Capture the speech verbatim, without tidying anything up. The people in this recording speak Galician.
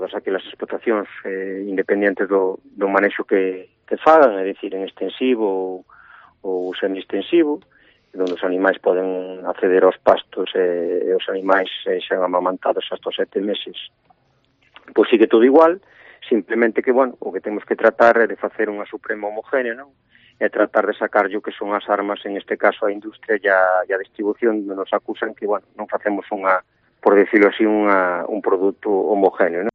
todas aquelas explotacións eh, independientes do, do manexo que, que fagan, é dicir, en extensivo ou, ou semi-extensivo, onde os animais poden acceder aos pastos e, e os animais eh, xan amamantados hasta os sete meses. Pois sigue todo igual, simplemente que, bueno, o que temos que tratar é de facer unha suprema homogénea, non? E tratar de sacar o que son as armas, en este caso a industria e a, e a distribución, onde nos acusan que, bueno, non facemos unha, por decirlo así, unha, un produto homogéneo, non?